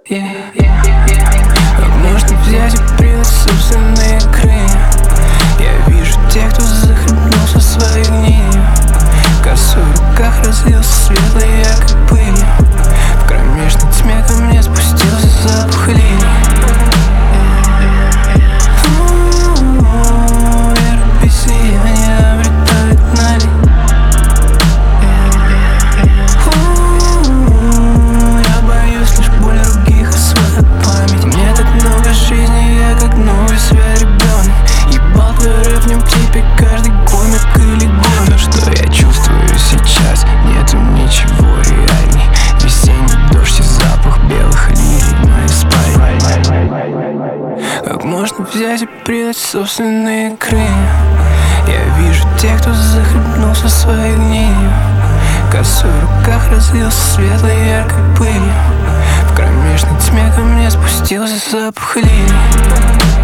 Как можно взять и предать собственные крылья? Я вижу тех, кто захлебнулся своей гнилью. Косой в руках разлился светлый яркой пылью. В кромешной тьме ко мне спустился запах лилий. Вера без сияния обретает налик. Я боюсь лишь боли других и свою память. Мне так много жизни, я как новый свой ребенок. Ебал твой рэп, в нем теперь каждый комик или гон. То, что я чувствую сейчас, нету ничего реальней. Весенний дождь и запах белых лилий в моей спальне. Как можно взять и предать собственные крылья? Я вижу тех, кто захлебнулся своей гнилью. Косой в руках разлился светлой яркой пылью. В кромешной тьме ко мне спустился запах лилий.